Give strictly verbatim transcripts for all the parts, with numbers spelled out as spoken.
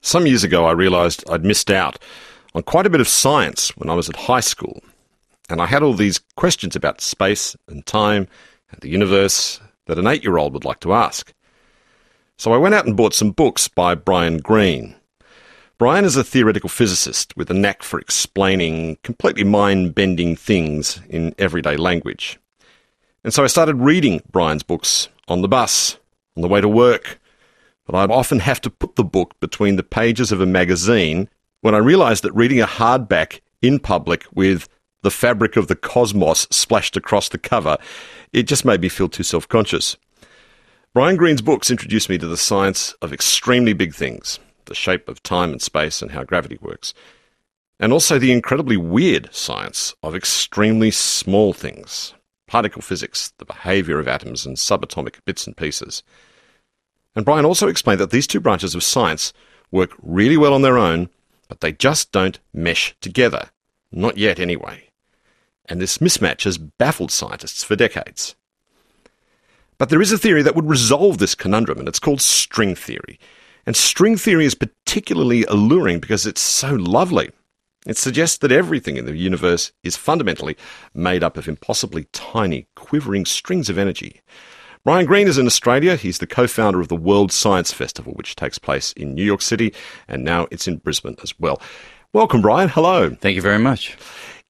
Some years ago, I realised I'd missed out on quite a bit of science when I was at high school. And I had all these questions about space and time and the universe that an eight-year-old would like to ask. So I went out and bought some books by Brian Greene. Brian is a theoretical physicist with a knack for explaining completely mind-bending things in everyday language. And so I started reading Brian's books on the bus, on the way to work. But I'd often have to put the book between the pages of a magazine when I realised that reading a hardback in public with "The Fabric of the Cosmos" splashed across the cover, it just made me feel too self-conscious. Brian Greene's books introduced me to the science of extremely big things, the shape of time and space and how gravity works, and also the incredibly weird science of extremely small things, particle physics, the behaviour of atoms and subatomic bits and pieces. And Brian also explained that these two branches of science work really well on their own, but they just don't mesh together. Not yet, anyway. And this mismatch has baffled scientists for decades. But there is a theory that would resolve this conundrum, and it's called string theory. And string theory is particularly alluring because it's so lovely. It suggests that everything in the universe is fundamentally made up of impossibly tiny, quivering strings of energy. Brian Greene is in Australia. He's the co-founder of the World Science Festival, which takes place in New York City, and now it's in Brisbane as well. Welcome, Brian. Hello. Thank you very much.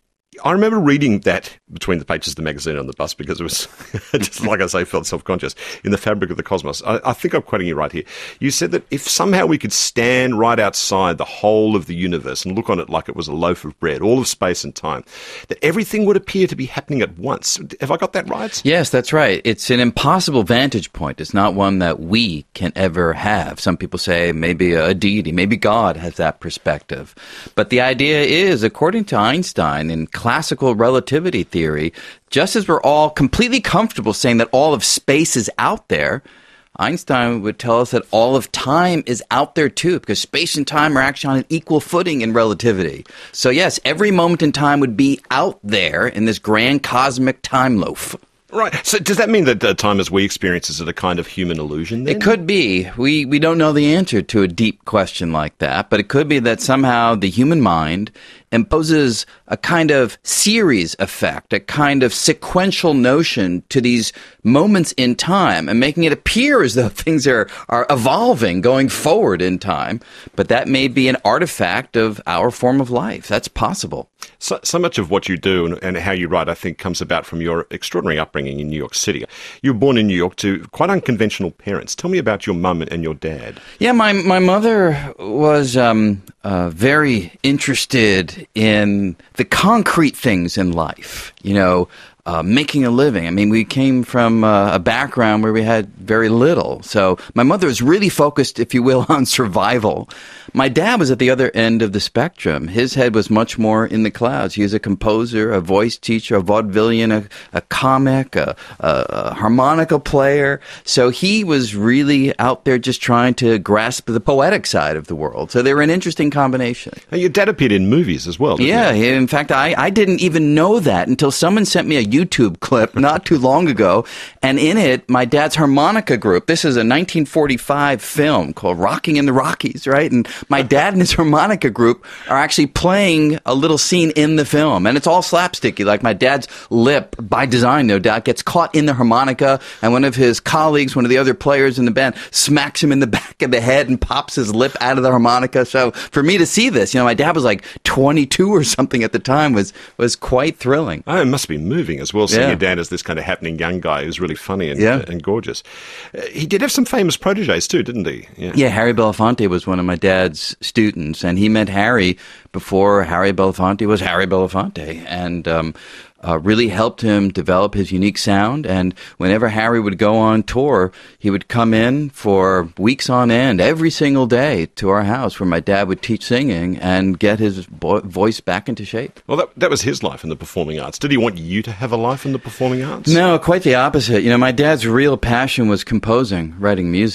I remember reading that between the pages of the magazine on the bus because it was, just like I say, felt self-conscious, in The Fabric of the Cosmos. I, I think I'm quoting you right here. You said that if somehow we could stand right outside the whole of the universe and look on it like it was a loaf of bread, all of space and time, that everything would appear to be happening at once. Have I got that right? Yes, that's right. It's an impossible vantage point. It's not one that we can ever have. Some people say maybe a deity, maybe God has that perspective. But the idea is, according to Einstein, in classical relativity theory, just as we're all completely comfortable saying that all of space is out there, Einstein would tell us that all of time is out there too, because space and time are actually on an equal footing in relativity. So yes, every moment in time would be out there in this grand cosmic time loaf. Right. So does that mean that uh, time as we experience is it a kind of human illusion then? It could be. We we don't know the answer to a deep question like that, but it could be that somehow the human mind imposes a kind of series effect, a kind of sequential notion to these moments in time and making it appear as though things are, are evolving, going forward in time. But that may be an artifact of our form of life. That's possible. So, so much of what you do and, and how you write, I think, comes about from your extraordinary upbringing in New York City. You were born in New York to quite unconventional parents. Tell me about your mum and your dad. Yeah, my, my mother was um, uh, very interested in the concrete things in life, you know, uh, making a living. I mean, we came from uh, a background where we had very little. So my mother was really focused, if you will, on survival. My dad was at the other end of the spectrum. His head was much more in the clouds. He was a composer, a voice teacher, a vaudevillian, a, a comic, a, a, a harmonica player. So he was really out there just trying to grasp the poetic side of the world. So they were an interesting combination. And your dad appeared in movies as well, didn't yeah, he? In fact, I, I didn't even know that until someone sent me a YouTube clip not too long ago. And in it, my dad's harmonica group, this is a nineteen forty-five film called Rocking in the Rockies, right? And my dad and his harmonica group are actually playing a little scene in the film. And it's all slapsticky. Like my dad's lip, by design, no doubt, gets caught in the harmonica. And one of his colleagues, one of the other players in the band, smacks him in the back of the head and pops his lip out of the harmonica. So for me to see this, you know, my dad was like twenty-two or something at the time, was was quite thrilling. Oh, it must be moving as well, seeing Yeah. your dad as this kind of happening young guy who's really funny and, Yeah. and gorgeous. Uh, he did have some famous proteges too, didn't he? Yeah. Yeah, Harry Belafonte was one of my dad's students, and he met Harry before Harry Belafonte was Harry Belafonte, and um, uh, really helped him develop his unique sound. And whenever Harry would go on tour, he would come in for weeks on end, every single day, to our house where my dad would teach singing and get his vo- voice back into shape. Well, that, that was his life in the performing arts. Did he want you to have a life in the performing arts? No, quite the opposite. You know, my dad's real passion was composing, writing music.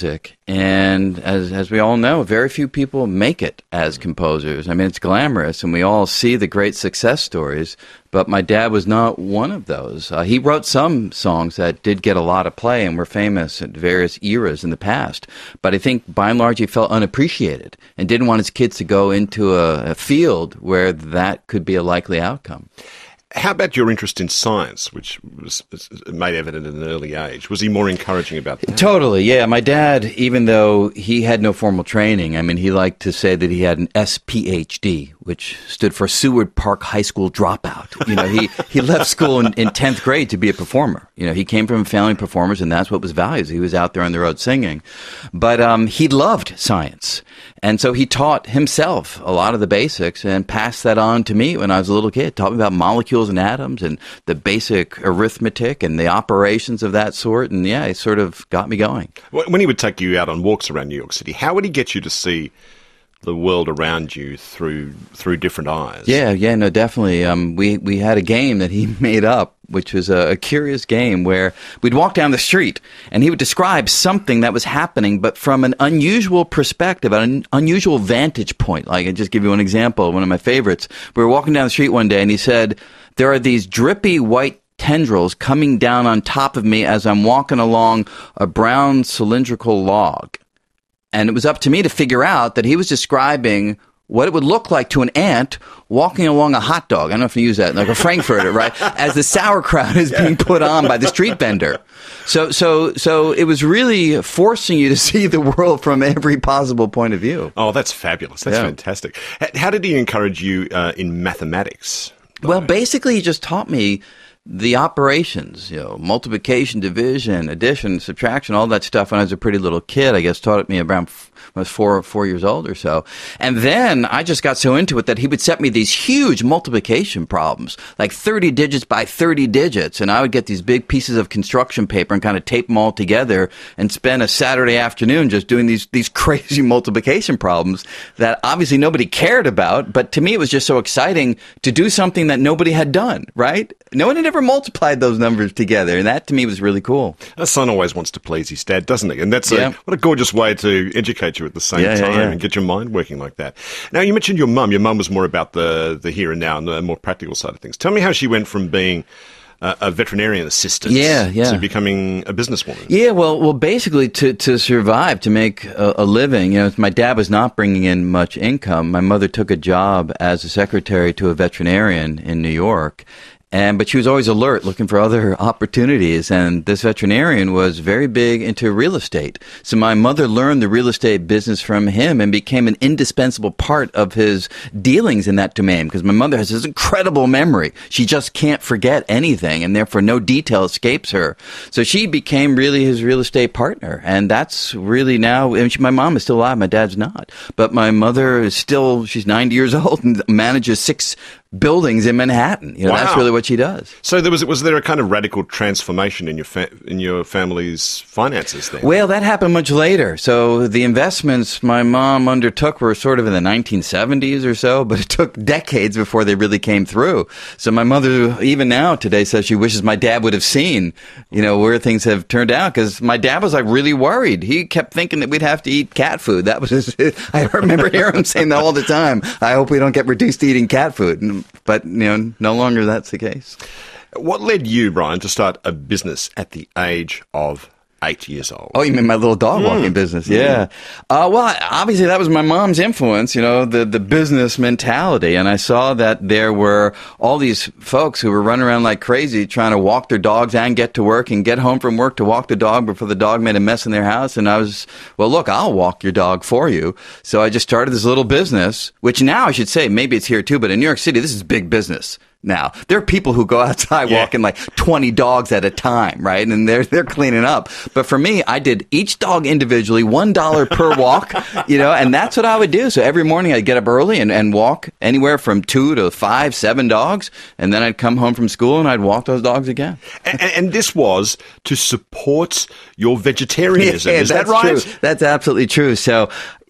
And as as we all know, very few people make it as composers. I mean, it's glamorous, and we all see the great success stories, but my dad was not one of those. Uh, he wrote some songs that did get a lot of play and were famous at various eras in the past, but I think by and large he felt unappreciated and didn't want his kids to go into a, a field where that could be a likely outcome. How about your interest in science, which was made evident at an early age? Was he more encouraging about that? Totally, yeah. My dad, even though he had no formal training, I mean, he liked to say that he had an S P H D, which stood for Seward Park High School dropout. You know, he, he left school in, in tenth grade to be a performer. You know, he came from a family of performers, and that's what was valued. He was out there on the road singing. But um, he loved science. And so he taught himself a lot of the basics and passed that on to me when I was a little kid. Taught me about molecules and atoms and the basic arithmetic and the operations of that sort. And yeah, it sort of got me going. When he would take you out on walks around New York City, how would he get you to see the world around you through through different eyes? Yeah, yeah, no, definitely. Um, we, we had a game that he made up, which was a, a curious game where we'd walk down the street and he would describe something that was happening, but from an unusual perspective, an unusual vantage point. Like, I'll just give you one example, one of my favorites. We were walking down the street one day and he said, there are these drippy white tendrils coming down on top of me as I'm walking along a brown cylindrical log. And it was up to me to figure out that he was describing what it would look like to an ant walking along a hot dog. I don't know if you use that, like a Frankfurter, right? As the sauerkraut is being put on by the street vendor. So, so, so it was really forcing you to see the world from every possible point of view. Oh, that's fabulous. That's yeah. fantastic. How did he encourage you uh, in mathematics? Well, basically, he just taught me the operations, you know, multiplication, division, addition, subtraction, all that stuff when I was a pretty little kid. I guess taught it me around when I was four four years old or so. And then I just got so into it that he would set me these huge multiplication problems, like thirty digits by thirty digits. And I would get these big pieces of construction paper and kind of tape them all together and spend a Saturday afternoon just doing these, these crazy multiplication problems that obviously nobody cared about. But to me, it was just so exciting to do something that nobody had done, right? No one had ever multiplied those numbers together. And that to me was really cool. A son always wants to please his dad, doesn't he? And that's yeah. a, what a gorgeous way to educate you at the same yeah, time yeah, yeah. and get your mind working like that. Now, you mentioned your mum. Your mum was more about the, the here and now and the more practical side of things. Tell me how she went from being a, a veterinarian assistant yeah, yeah. to becoming a businesswoman. Yeah, well, well, basically to, to survive, to make a, a living, you know, my dad was not bringing in much income. My mother took a job as a secretary to a veterinarian in New York. And, but she was always alert, looking for other opportunities. And this veterinarian was very big into real estate. So my mother learned the real estate business from him and became an indispensable part of his dealings in that domain. Because my mother has this incredible memory. She just can't forget anything, and therefore no detail escapes her. So she became really his real estate partner. And that's really now, and she, my mom is still alive, my dad's not. But my mother is still, she's ninety years old and manages six buildings in Manhattan. You know, wow. That's really what she does. So there was was there a kind of radical transformation in your fa- in your family's finances then? Well, that happened much later. So the investments my mom undertook were sort of in the nineteen seventies or so, but it took decades before they really came through. So my mother, even now today, says she wishes my dad would have seen, you know, where things have turned out, because my dad was like really worried. He kept thinking that we'd have to eat cat food. That was his, I remember hearing him saying that all the time. I hope we don't get reduced to eating cat food. And, But, you know, no longer that's the case. What led you, Brian, to start a business at the age of eight years old? Oh, you mean my little dog walking mm. business? Yeah. Mm. Uh, well, obviously that was my mom's influence, you know, the, the business mentality. And I saw that there were all these folks who were running around like crazy trying to walk their dogs and get to work and get home from work to walk the dog before the dog made a mess in their house. And I was, well, look, I'll walk your dog for you. So I just started this little business, which now I should say, maybe it's here too, but in New York City, this is big business. Now, there are people who go outside yeah. walking like twenty dogs at a time, right? And they're they're cleaning up. But for me, I did each dog individually, one dollar per walk, you know, and that's what I would do. So every morning I'd get up early and, and walk anywhere from two to five, seven dogs. And then I'd come home from school and I'd walk those dogs again. And, and this was to support your vegetarianism. Yeah, Is that that's right? True. That's absolutely true. So,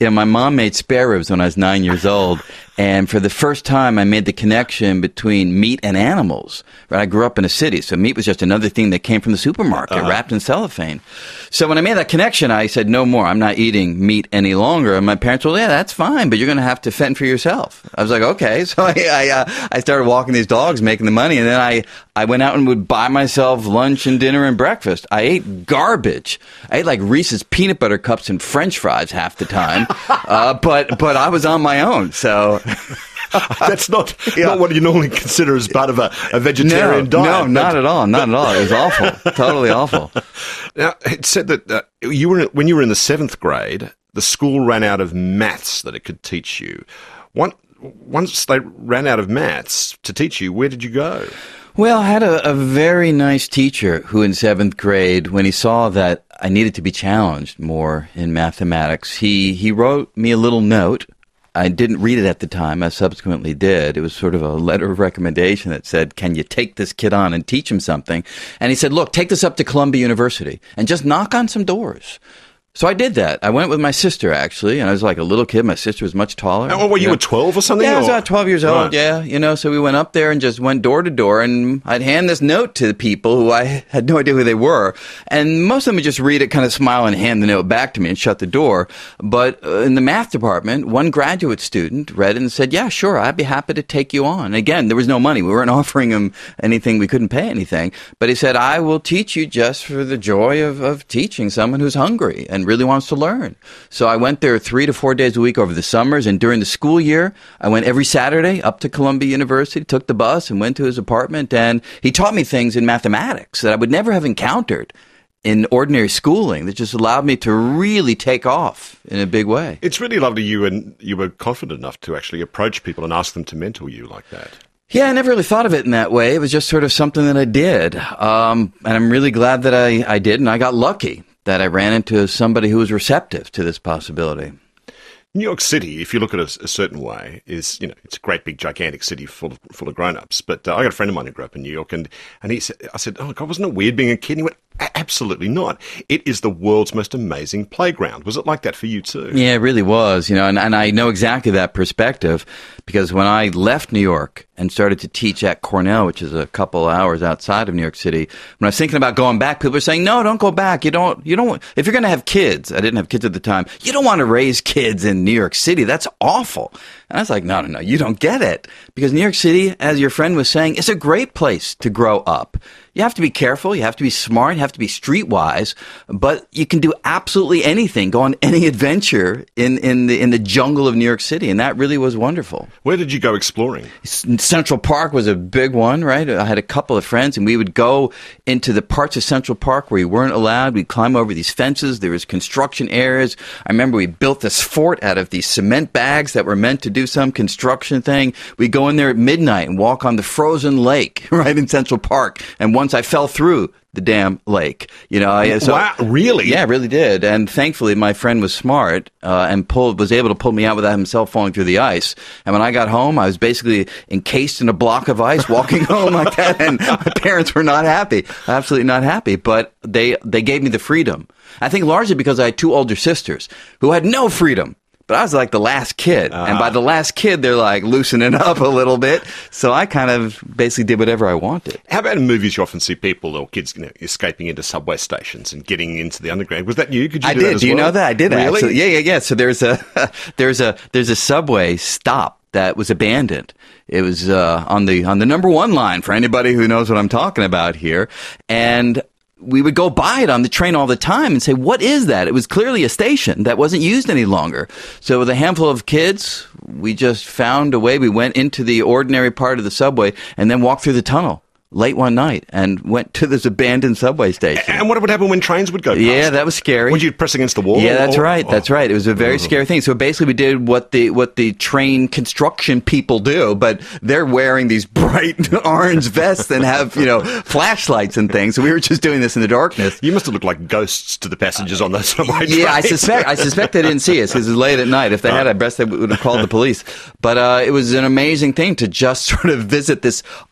you know, my mom made spare ribs when I was nine years old. And for the first time, I made the connection between meat and animals. Right? I grew up in a city, so meat was just another thing that came from the supermarket, uh-huh. wrapped in cellophane. So when I made that connection, I said, no more. I'm not eating meat any longer. And my parents were, yeah, that's fine, but you're going to have to fend for yourself. I was like, okay. So I I, uh, I started walking these dogs, making the money, and then I, I went out and would buy myself lunch and dinner and breakfast. I ate garbage. I ate like Reese's peanut butter cups and French fries half the time, uh, but but I was on my own, so... That's not yeah. not what you normally consider as part of a, a vegetarian no, diet. No, not at all. Not at all. It was awful. Totally awful. Now, it said that uh, you were in, when you were in the seventh grade, the school ran out of maths that it could teach you. One, once they ran out of maths to teach you, where did you go? Well, I had a, a very nice teacher who in seventh grade, when he saw that I needed to be challenged more in mathematics, he, he wrote me a little note. I didn't read it at the time. I subsequently did. It was sort of a letter of recommendation that said, can you take this kid on and teach him something? And he said, look, take this up to Columbia University and just knock on some doors. So I did that. I went with my sister, actually, and I was like a little kid. My sister was much taller. Oh, were you, you know? twelve or something? Yeah, or? I was about twelve years old, right. yeah. You know, so we went up there and just went door to door, and I'd hand this note to the people who I had no idea who they were. And most of them would just read it, kind of smile and hand the note back to me and shut the door. But uh, in the math department, one graduate student read it and said, yeah, sure, I'd be happy to take you on. Again, there was no money. We weren't offering him anything. We couldn't pay anything. But he said, I will teach you just for the joy of, of teaching someone who's hungry and really wants to learn. So I went there three to four days a week over the summers, and during the school year, I went every Saturday up to Columbia University, took the bus and went to his apartment, and he taught me things in mathematics that I would never have encountered in ordinary schooling that just allowed me to really take off in a big way. It's really lovely you and you were confident enough to actually approach people and ask them to mentor you like that. Yeah, I never really thought of it in that way. It was just sort of something that I did. Um, and I'm really glad that I, I did, and I got lucky that I ran into somebody who was receptive to this possibility. New York City, if you look at it a, a certain way, is, you know, it's a great big gigantic city full of, full of grown-ups. But uh, I got a friend of mine who grew up in New York, and, and he said, I said, oh, God, wasn't it weird being a kid? And he went, absolutely not. It is the world's most amazing playground. Was it like that for you too? Yeah, it really was, you know, and, and I know exactly that perspective because when I left New York and started to teach at Cornell, which is a couple hours outside of New York City, when I was thinking about going back, people were saying, no, don't go back. You don't, you don't, if you're going to have kids, I didn't have kids at the time, you don't want to raise kids in New York City. That's awful. And I was like, no, no, no, you don't get it. Because New York City, as your friend was saying, is a great place to grow up. You have to be careful, you have to be smart, you have to be streetwise, but you can do absolutely anything, go on any adventure in, in the in the jungle of New York City, and that really was wonderful. Where did you go exploring? Central Park was a big one, right? I had a couple of friends, and we would go into the parts of Central Park where you weren't allowed. We'd climb over these fences. There was construction areas. I remember we built this fort out of these cement bags that were meant to do some construction thing. We'd go in there at midnight and walk on the frozen lake right in Central Park, and once I fell through the damn lake, you know. I, so, wow, really? Yeah, really did. And thankfully, my friend was smart uh, and pulled, was able to pull me out without himself falling through the ice. And when I got home, I was basically encased in a block of ice, walking home like that. And my parents were not happy, absolutely not happy. But they they gave me the freedom. I think largely because I had two older sisters who had no freedom. But I was like the last kid. Uh-huh. And by the last kid, they're like loosening up a little bit. So I kind of basically did whatever I wanted. How about in movies you often see people or kids, you know, escaping into subway stations and getting into the underground? Was that you? Could you I do did. that as do you well? know that? I did really? actually. Yeah, yeah, yeah. So there's a there's a there's a subway stop that was abandoned. It was uh, on the on the number one line for anybody who knows what I'm talking about here. And we would go by it on the train all the time and say, what is that? It was clearly a station that wasn't used any longer. So with a handful of kids, we just found a way. We went into the ordinary part of the subway and then walked through the tunnel late one night and went to this abandoned subway station. And what would happen when trains would go past? Yeah, that was scary. Would you press against the wall? Yeah, that's or, right. Oh. That's right. It was a very oh. scary thing. So basically we did what the what the train construction people do, but they're wearing these bright orange vests and have, you know, flashlights and things. So we were just doing this in the darkness. You must have looked like ghosts to the passengers on those subway trains. Yeah, I suspect I suspect they didn't see us because it was late at night. If they had, I guess they would have called the police. But uh, it was an amazing thing to just sort of visit this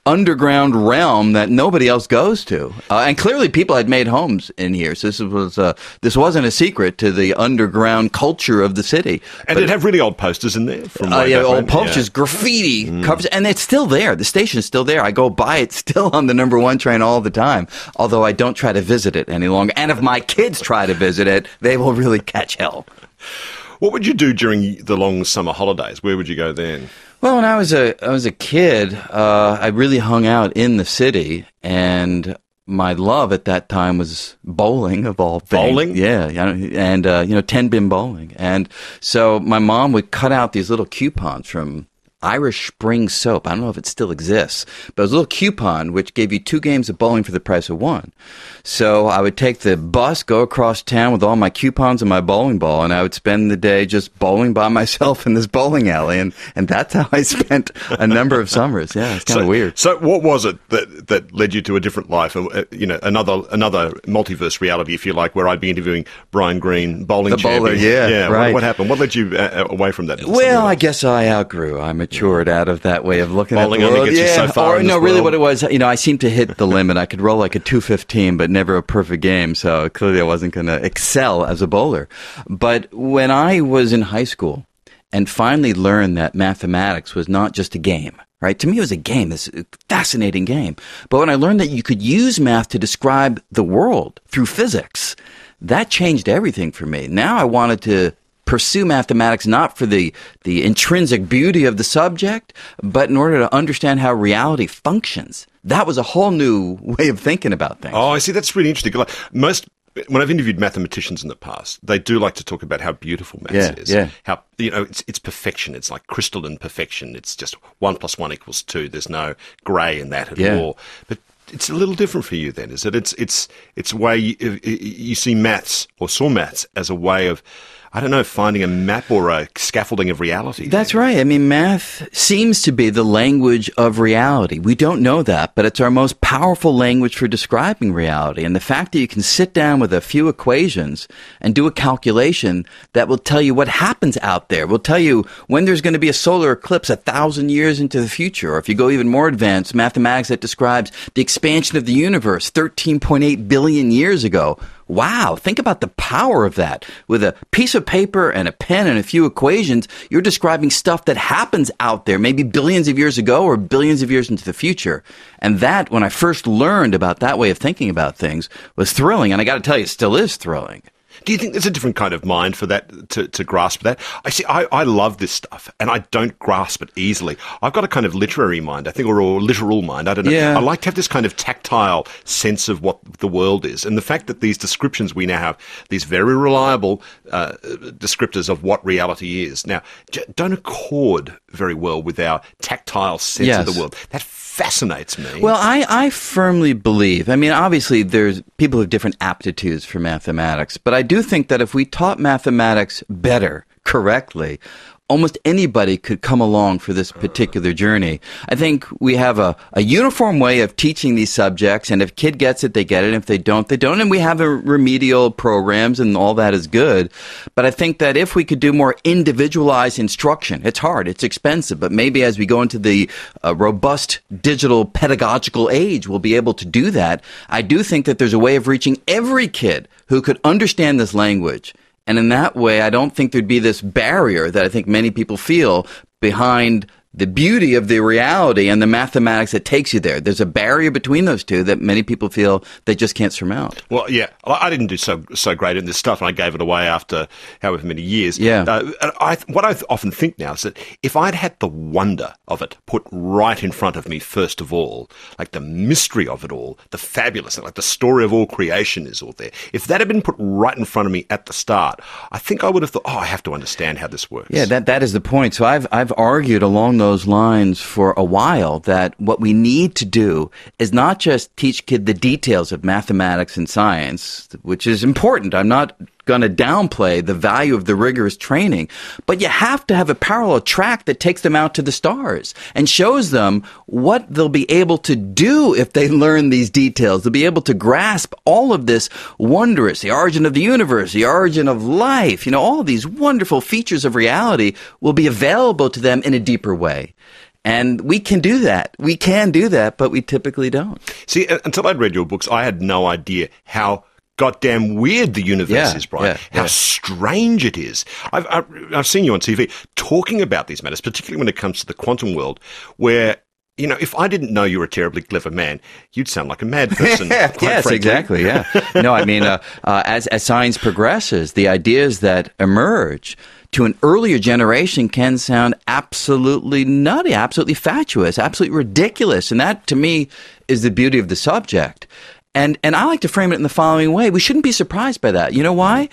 underground realm that nobody else goes to. Uh, and clearly people had made homes in here. So this was uh, this wasn't a secret to the underground culture of the city. And but it'd have really old posters in there from uh, way yeah, back old when. posters, Yeah. graffiti mm. covers, and it's still there. The station is still there. I go by it still on the number one train all the time, although I don't try to visit it any longer. And if my kids try to visit it, they will really catch hell. What would you do during the long summer holidays? Where would you go then? Well, when I was a I was a kid, uh, I really hung out in the city, and my love at that time was bowling, of all things. Bowling? Yeah, and uh, you know, ten bin bowling, and so my mom would cut out these little coupons from Irish Spring Soap. I don't know if it still exists, but it was a little coupon which gave you two games of bowling for the price of one. So I would take the bus, go across town with all my coupons and my bowling ball, and I would spend the day just bowling by myself in this bowling alley, and, and that's how I spent a number of summers. Yeah, it's kind of so, weird. So what was it that, that led you to a different life, uh, you know, another another multiverse reality, if you like, where I'd be interviewing Brian Green, bowling the champion? bowler, yeah, yeah. right. What, what happened? What led you uh, away from that? Well, I guess I outgrew. I matured out of that way of looking Bowling at the world. only gets yeah, you so far or in no, this really, world. what it was, you know, I seemed to hit the limit. I could roll like a two fifteen, but never a perfect game. So clearly, I wasn't going to excel as a bowler. But when I was in high school and finally learned that mathematics was not just a game. Right? To me, it was a game. This fascinating game. But when I learned that you could use math to describe the world through physics, that changed everything for me. Now I wanted to pursue mathematics not for the, the intrinsic beauty of the subject, but in order to understand how reality functions. That was a whole new way of thinking about things. Oh, I see. That's really interesting. Like most, when I've interviewed mathematicians in the past, they do like to talk about how beautiful maths Yeah, is. yeah. How, you know, it's, it's perfection. It's like crystalline perfection. It's just one plus one equals two. There's no grey in that at Yeah. all. But it's a little different for you then, is it? It's, it's, it's a way you, you see maths or saw maths as a way of, I don't know, finding a map or a scaffolding of reality. That's right. I mean, math seems to be the language of reality. We don't know that, but it's our most powerful language for describing reality. And the fact that you can sit down with a few equations and do a calculation that will tell you what happens out there, will tell you when there's going to be a solar eclipse a thousand years into the future. Or if you go even more advanced, mathematics that describes the expansion of the universe thirteen point eight billion years ago. Wow, think about the power of that. With a piece of paper and a pen and a few equations, you're describing stuff that happens out there, maybe billions of years ago or billions of years into the future. And that, when I first learned about that way of thinking about things, was thrilling. And I got to tell you, it still is thrilling. Do you think there's a different kind of mind for that, to, to grasp that? I see, I, I love this stuff, and I don't grasp it easily. I've got a kind of literary mind, I think, or a literal mind. I don't know. Yeah. I like to have this kind of tactile sense of what the world is. And the fact that these descriptions we now have, these very reliable uh, descriptors of what reality is, now, j- don't accord very well with our tactile sense Yes. of the world. That fascinates me. Well, I, I firmly believe, I mean, obviously there's people have different aptitudes for mathematics, but I do think that if we taught mathematics better, correctly, almost anybody could come along for this particular journey. I think we have a, a uniform way of teaching these subjects, and if a kid gets it, they get it, and if they don't, they don't, and we have a remedial programs, and all that is good. But I think that if we could do more individualized instruction, it's hard, it's expensive, but maybe as we go into the uh, robust digital pedagogical age, we'll be able to do that. I do think that there's a way of reaching every kid who could understand this language. And in that way, I don't think there'd be this barrier that I think many people feel behind the beauty of the reality and the mathematics that takes you there. There's a barrier between those two that many people feel they just can't surmount. Well, yeah, I didn't do so so great in this stuff, and I gave it away after however many years. Yeah. Uh, I, what I often think now is that if I'd had the wonder of it put right in front of me first of all, like the mystery of it all, the fabulous, like the story of all creation is all there, if that had been put right in front of me at the start, I think I would have thought, oh, I have to understand how this works. Yeah, that that is the point. So I've I've argued along those lines for a while that what we need to do is not just teach kid the details of mathematics and science, which is important. I'm not going to downplay the value of the rigorous training, but you have to have a parallel track that takes them out to the stars and shows them what they'll be able to do if they learn these details. They'll be able to grasp all of this wondrous, the origin of the universe, the origin of life, you know, all these wonderful features of reality will be available to them in a deeper way. And we can do that. We can do that, but we typically don't. See, until I'd read your books, I had no idea how goddamn weird the universe Yeah, is, Brian. yeah, how yeah. strange it is. I've, I've, I've seen you on T V talking about these matters, particularly when it comes to the quantum world, where, you know, if I didn't know you were a terribly clever man, you'd sound like a mad person. quite Yes, frankly. exactly. Yeah. No, I mean, uh, uh, as as science progresses, the ideas that emerge to an earlier generation can sound absolutely nutty, absolutely fatuous, absolutely ridiculous, and that to me is the beauty of the subject. And and I like to frame it in the following way: we shouldn't be surprised by that. You know why?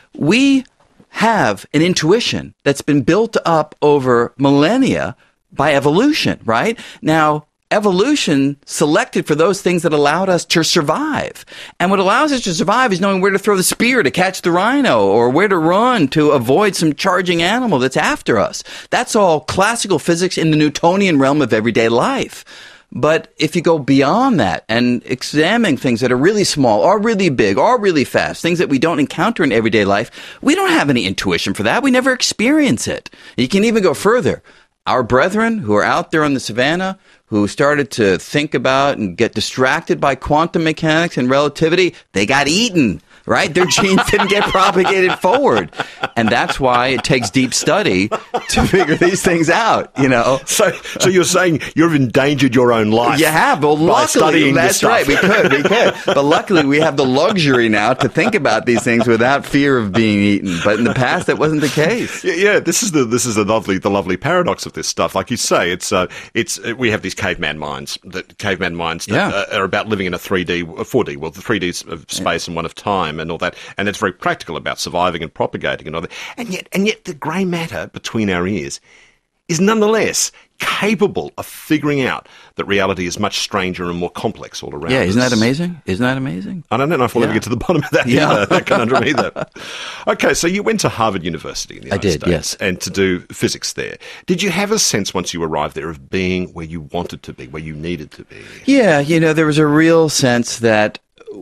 We have an intuition that's been built up over millennia by evolution, right? Now, evolution selected for those things that allowed us to survive. And what allows us to survive is knowing where to throw the spear to catch the rhino or where to run to avoid some charging animal that's after us. That's all classical physics in the Newtonian realm of everyday life. But if you go beyond that and examine things that are really small or really big or really fast, things that we don't encounter in everyday life, we don't have any intuition for that. We never experience it. You can even go further. Our brethren who are out there on the savannah, who started to think about and get distracted by quantum mechanics and relativity, they got eaten, right? Their genes didn't get propagated forward. And that's why it takes deep study to figure these things out, you know? So, so you're saying you've endangered your own life? You have. Well, by luckily, studying this that's stuff. right. We could, we could. But luckily, we have the luxury now to think about these things without fear of being eaten. But in the past, that wasn't the case. Yeah, yeah, this is the this is the lovely the lovely paradox of this stuff. Like you say, it's uh, it's uh, we have these caveman minds that caveman minds that Yeah. uh, are about living in a three D, a four D world, the three Ds of space and one of time and all that, and it's very practical about surviving and propagating and all that. And yet, and yet, the grey matter between our ears is nonetheless capable of figuring out that reality is much stranger and more complex all around Yeah, us. isn't that amazing? Isn't that amazing? I don't know if we'll ever Yeah. get to the bottom of that Yeah. either, that conundrum either. Okay, so you went to Harvard University in the I United did, States yes. and to do physics there. Did you have a sense once you arrived there of being where you wanted to be, where you needed to be? Yeah, you know, there was a real sense that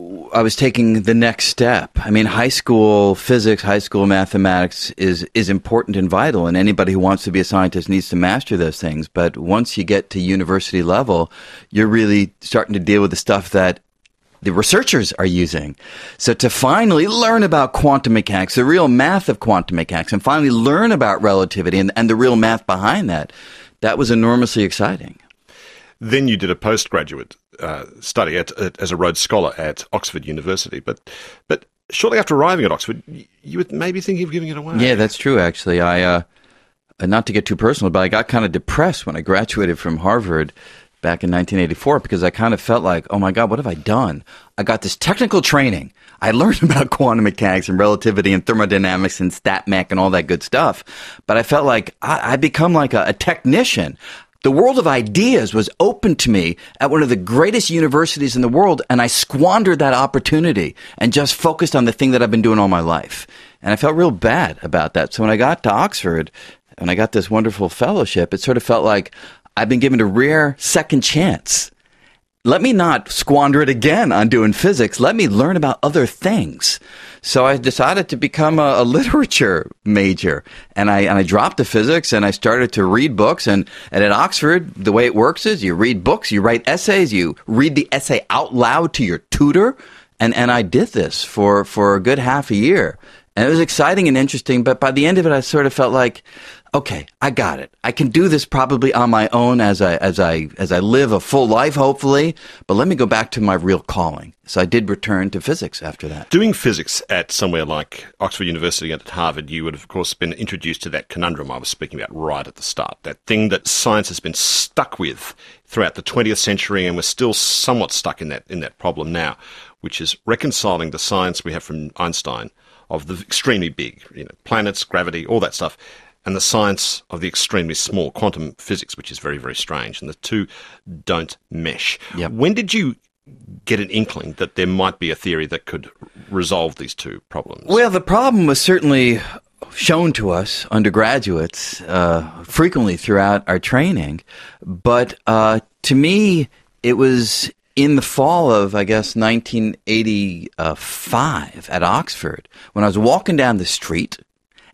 I was taking the next step. I mean, high school physics, high school mathematics is, is important and vital, and anybody who wants to be a scientist needs to master those things. But once you get to university level, you're really starting to deal with the stuff that the researchers are using. So to finally learn about quantum mechanics, the real math of quantum mechanics, and finally learn about relativity and, and the real math behind that, that was enormously exciting. Then you did a postgraduate uh, study at, at, as a Rhodes Scholar at Oxford University. But but shortly after arriving at Oxford, you, you were maybe thinking of giving it away. Yeah, that's true, actually. I, uh, not to get too personal, but I got kind of depressed when I graduated from Harvard back in nineteen eighty-four because I kind of felt like, oh my God, what have I done? I got this technical training. I learned about quantum mechanics and relativity and thermodynamics and stat mech and all that good stuff. But I felt like I, I'd become like a, a technician. The world of ideas was open to me at one of the greatest universities in the world, and I squandered that opportunity and just focused on the thing that I've been doing all my life. And I felt real bad about that. So when I got to Oxford and I got this wonderful fellowship, it sort of felt like I've been given a rare second chance. Let me not squander it again on doing physics. Let me learn about other things. So I decided to become a, a literature major, and I and I dropped the physics and I started to read books. And, and at Oxford, the way it works is you read books, you write essays, you read the essay out loud to your tutor, and and I did this for for a good half a year, and it was exciting and interesting. But by the end of it, I sort of felt like, okay, I got it. I can do this probably on my own as I as I as I live a full life, hopefully. But let me go back to my real calling. So I did return to physics after that. Doing physics at somewhere like Oxford University and at Harvard, you would have, of course, been introduced to that conundrum I was speaking about right at the start, that thing that science has been stuck with throughout the twentieth century, and we're still somewhat stuck in that in that problem now, which is reconciling the science we have from Einstein of the extremely big, you know, planets, gravity, all that stuff, and the science of the extremely small, quantum physics, which is very, very strange, and the two don't mesh. Yep. When did you get an inkling that there might be a theory that could resolve these two problems? Well, the problem was certainly shown to us, undergraduates, uh, frequently throughout our training. But uh, to me, it was in the fall of, I guess, nineteen eighty-five at Oxford, when I was walking down the street,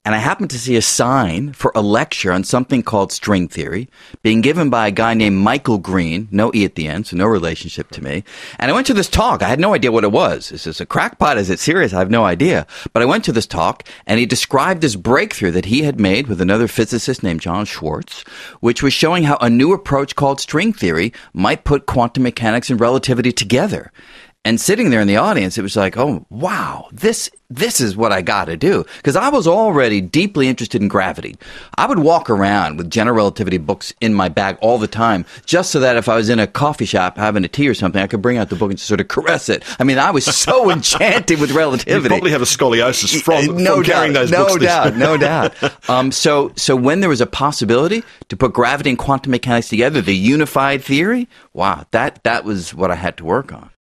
and I happened to see a sign for a lecture on something called string theory being given by a guy named Michael Green, no E at the end, so no relationship to me. And I went to this talk. I had no idea what it was. Is this a crackpot? Is it serious? I have no idea. But I went to this talk, and he described this breakthrough that he had made with another physicist named John Schwartz, which was showing how a new approach called string theory might put quantum mechanics and relativity together. And sitting there in the audience, it was like, oh, wow, this this is what I got to do. Because I was already deeply interested in gravity. I would walk around with general relativity books in my bag all the time, just so that if I was in a coffee shop having a tea or something, I could bring out the book and sort of caress it. I mean, I was so enchanted with relativity. You probably have a scoliosis from, no from doubt, carrying those no books. Doubt, no doubt, no doubt. Um, so, so when there was a possibility to put gravity and quantum mechanics together, the unified theory, wow, that that was what I had to work on.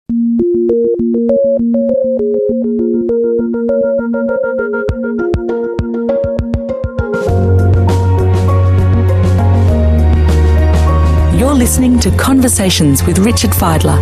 You're listening to Conversations with Richard Fidler.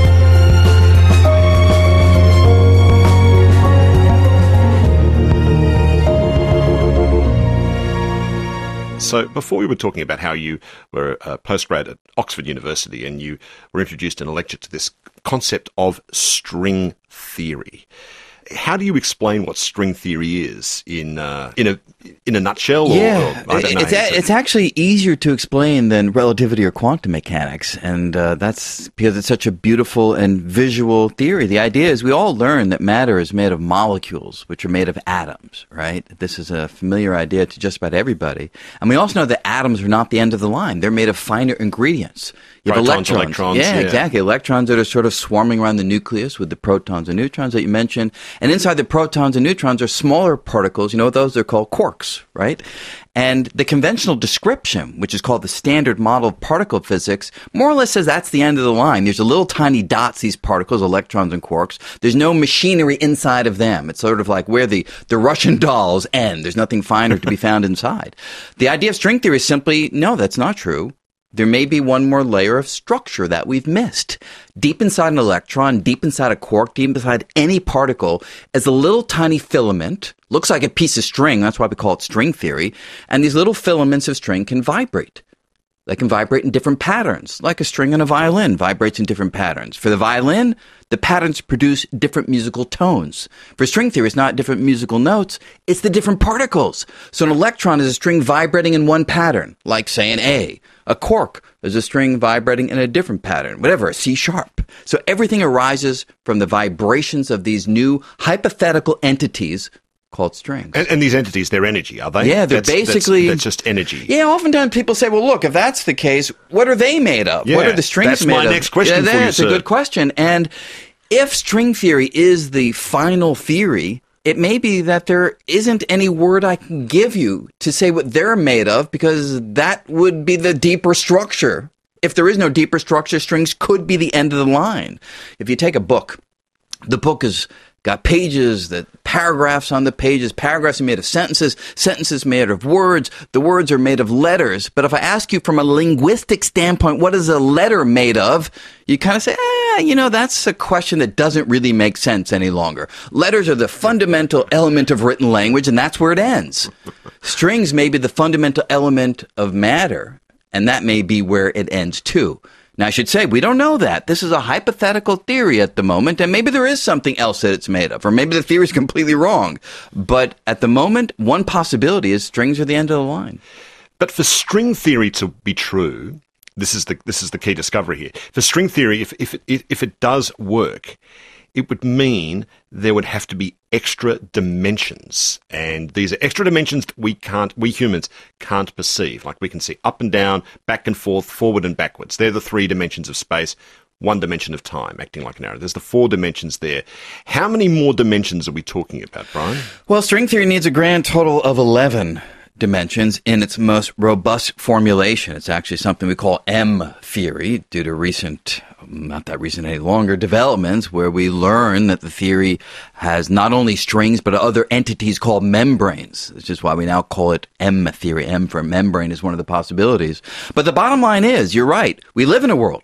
So before we were talking about how you were a postgrad at Oxford University and you were introduced in a lecture to this concept of string theory. How do you explain what string theory is in uh, in a in a nutshell? Yeah, or, or, I don't know. it's, a, it's actually easier to explain than relativity or quantum mechanics, and uh, that's because it's such a beautiful and visual theory. The idea is we all learn that matter is made of molecules, which are made of atoms, right? This is a familiar idea to just about everybody. And we also know that atoms are not the end of the line. They're made of finer ingredients. You have Protons, electrons. electrons. Yeah, yeah, exactly. Electrons that are sort of swarming around the nucleus with the protons and neutrons that you mentioned. And inside the protons and neutrons are smaller particles. You know what those are called? Quarks, right? And the conventional description, which is called the standard model of particle physics, more or less says that's the end of the line. There's a little tiny dots, these particles, electrons and quarks. There's no machinery inside of them. It's sort of like where the, the Russian dolls end. There's nothing finer to be found inside. The idea of string theory is simply, no, that's not true. There may be one more layer of structure that we've missed. Deep inside an electron, deep inside a quark, deep inside any particle is a little tiny filament. Looks like a piece of string. That's why we call it string theory. And these little filaments of string can vibrate. They can vibrate in different patterns, like a string on a violin vibrates in different patterns. For the violin, the patterns produce different musical tones. For string theory, it's not different musical notes, it's the different particles. So an electron is a string vibrating in one pattern, like, say, an A. A quark is a string vibrating in a different pattern, whatever, a C sharp. So everything arises from the vibrations of these new hypothetical entities called strings. And, and these entities, they're energy, are they? Yeah, they're that's, basically... That's, that's just energy. Yeah, oftentimes people say, well, look, if that's the case, what are they made of? Yeah, what are the strings that's made my of? next question yeah, for you, That's sir. a good question. And if string theory is the final theory, it may be that there isn't any word I can give you to say what they're made of, because that would be the deeper structure. If there is no deeper structure, strings could be the end of the line. If you take a book, the book has got pages, that paragraphs on the pages, paragraphs are made of sentences, sentences made of words, the words are made of letters. But if I ask you from a linguistic standpoint, what is a letter made of? You kind of say, eh, you know, that's a question that doesn't really make sense any longer. Letters are the fundamental element of written language, and that's where it ends. Strings may be the fundamental element of matter, and that may be where it ends too. Now, I should say, we don't know that. This is a hypothetical theory at the moment, and maybe there is something else that it's made of, or maybe the theory is completely wrong. But at the moment, one possibility is strings are the end of the line. But for string theory to be true, this is the this is the key discovery here. For string theory, if if it, if it does work, it would mean there would have to be extra dimensions. And these are extra dimensions that we can't, we humans can't perceive. Like we can see up and down, back and forth, forward and backwards. They're the three dimensions of space, one dimension of time, acting like an arrow. There's the four dimensions there. How many more dimensions are we talking about, Brian? Well, string theory needs a grand total of eleven dimensions in its most robust formulation. It's actually something we call M theory due to recent, not that recent any longer, developments where we learn that the theory has not only strings but other entities called membranes, which is why we now call it M theory. M for membrane is one of the possibilities. But the bottom line is, you're right, we live in a world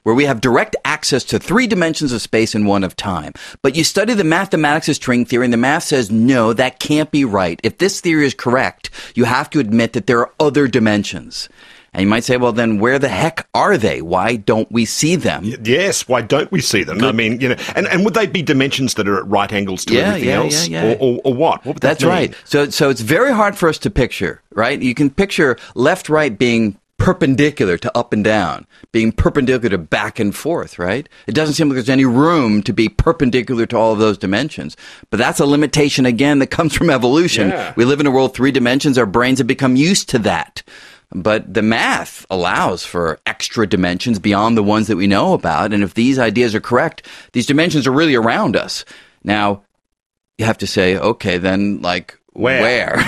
where we have direct access to three dimensions of space and one of time. But you study the mathematics of string theory, and the math says, no, that can't be right. If this theory is correct, you have to admit that there are other dimensions. And you might say, well, then where the heck are they? Why don't we see them? Yes, why don't we see them? I mean, you know, and, and would they be dimensions that are at right angles to yeah, everything yeah, else? Yeah, yeah. Or, or, or what? What would that That's mean? right. So, so it's very hard for us to picture, right? You can picture left, right being perpendicular to up and down, being perpendicular to back and forth, right? It doesn't seem like there's any room to be perpendicular to all of those dimensions. But that's a limitation, again, that comes from evolution. Yeah. We live in a world three dimensions. Our brains have become used to that. But the math allows for extra dimensions beyond the ones that we know about. And if these ideas are correct, these dimensions are really around us. Now, you have to say, okay, then, like, Where? Where?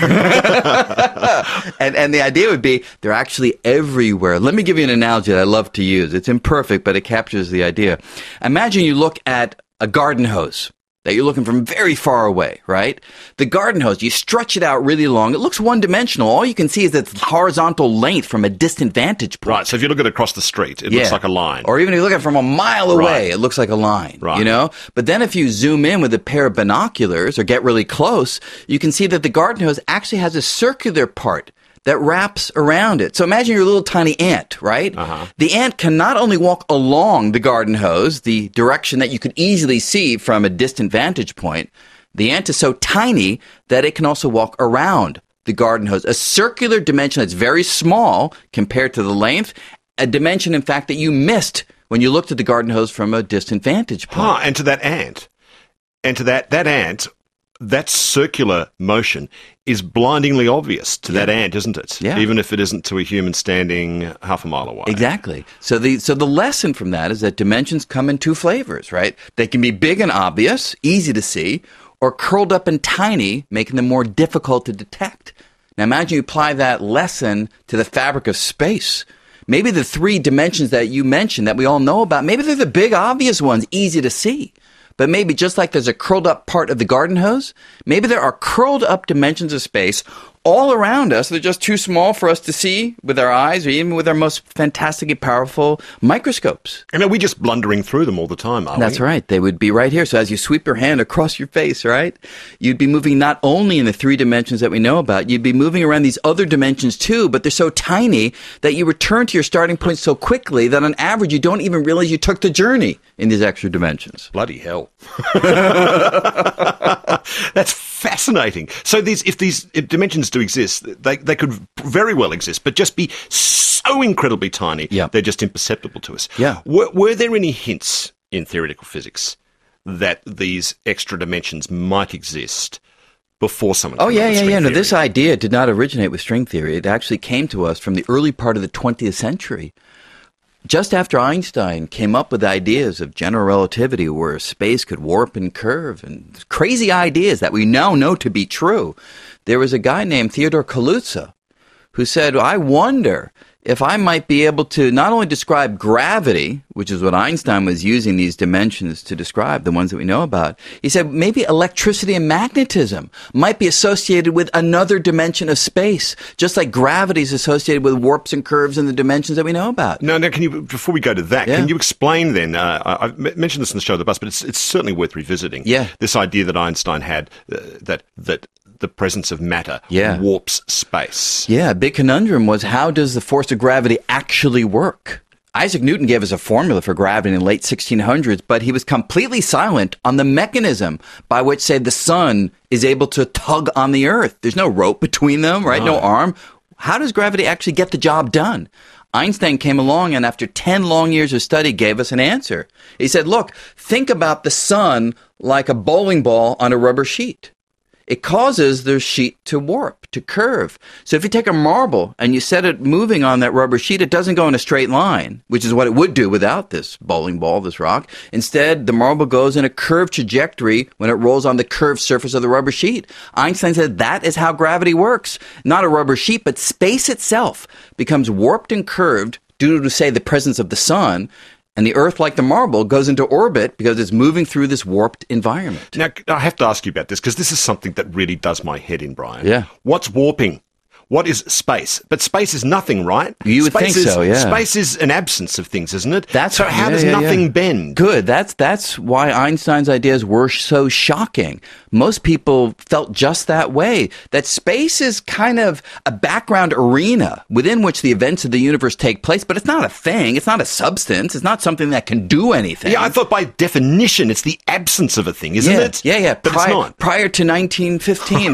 and and the idea would be they're actually everywhere. Let me give you an analogy that I love to use. It's imperfect, but it captures the idea. Imagine you look at a garden hose that you're looking from very far away, right? The garden hose, you stretch it out really long. It looks one-dimensional. All you can see is its horizontal length from a distant vantage point. Right, so if you look at it across the street, it Yeah. looks like a line. Or even if you look at it from a mile away, Right. it looks like a line, Right. you know? But then if you zoom in with a pair of binoculars or get really close, you can see that the garden hose actually has a circular part that wraps around it. So imagine you're a little tiny ant, right? Uh-huh. The ant can not only walk along the garden hose, the direction that you could easily see from a distant vantage point, the ant is so tiny that it can also walk around the garden hose, a circular dimension that's very small compared to the length, a dimension, in fact, that you missed when you looked at the garden hose from a distant vantage point. Huh, and to that ant, and to that, that ant, that circular motion is blindingly obvious to that ant, isn't it? Yeah. Even if it isn't to a human standing half a mile away. Exactly. So the so the lesson from that is that dimensions come in two flavors, right? They can be big and obvious, easy to see, or curled up and tiny, making them more difficult to detect. Now imagine you apply that lesson to the fabric of space. Maybe the three dimensions that you mentioned that we all know about, maybe they're the big obvious ones, easy to see. But maybe just like there's a curled up part of the garden hose, maybe there are curled up dimensions of space all around us. They're just too small for us to see with our eyes or even with our most fantastically powerful microscopes. And are we just blundering through them all the time, are That's we? right. They would be right here. So as you sweep your hand across your face, right, you'd be moving not only in the three dimensions that we know about, you'd be moving around these other dimensions too, but they're so tiny that you return to your starting point so quickly that on average you don't even realize you took the journey in these extra dimensions. Bloody hell. That's fascinating. So these, if these dimensions do exist, they, they could very well exist, but just be so incredibly tiny, Yeah. they're just imperceptible to us. Yeah. Were, were there any hints in theoretical physics that these extra dimensions might exist before someone Oh, came yeah, up with yeah, string yeah. No, theory? this idea did not originate with string theory. It actually came to us from the early part of the twentieth century. Just after Einstein came up with ideas of general relativity where space could warp and curve and crazy ideas that we now know to be true, there was a guy named Theodore Kaluza who said, I wonder if I might be able to not only describe gravity, which is what Einstein was using these dimensions to describe, the ones that we know about. He said maybe electricity and magnetism might be associated with another dimension of space, just like gravity is associated with warps and curves in the dimensions that we know about. No, no. Can you, before we go to that, Yeah. can you explain then? Uh, I- I've m- mentioned this in the show, The Bus, but it's it's certainly worth revisiting. Yeah. This idea that Einstein had uh, that that the presence of matter Yeah. warps space. Yeah, a big conundrum was how does the force of gravity actually work? Isaac Newton gave us a formula for gravity in the late sixteen hundreds, but he was completely silent on the mechanism by which, say, the sun is able to tug on the earth. There's no rope between them, right? No, No. arm. How does gravity actually get the job done? Einstein came along and after ten long years of study gave us an answer. He said, look, think about the sun like a bowling ball on a rubber sheet. It causes the sheet to warp, to curve. So if you take a marble and you set it moving on that rubber sheet, it doesn't go in a straight line, which is what it would do without this bowling ball, this rock. Instead, the marble goes in a curved trajectory when it rolls on the curved surface of the rubber sheet. Einstein said that is how gravity works. Not a rubber sheet, but space itself becomes warped and curved due to, say, the presence of the sun. And the Earth, like the marble, goes into orbit because it's moving through this warped environment. Now, I have to ask you about this because this is something that really does my head in, Brian. Yeah. What's warping? what is space? But space is nothing, right? You would space think is, so, yeah. Space is an absence of things, isn't it? That's so how yeah, does yeah, nothing yeah. bend? Good. That's that's why Einstein's ideas were so shocking. Most people felt just that way. That space is kind of a background arena within which the events of the universe take place, but it's not a thing. It's not a substance. It's not something that can do anything. Yeah, I thought by definition it's the absence of a thing, isn't yeah, it? Yeah, yeah. But prior, it's not. Prior to nineteen fifteen.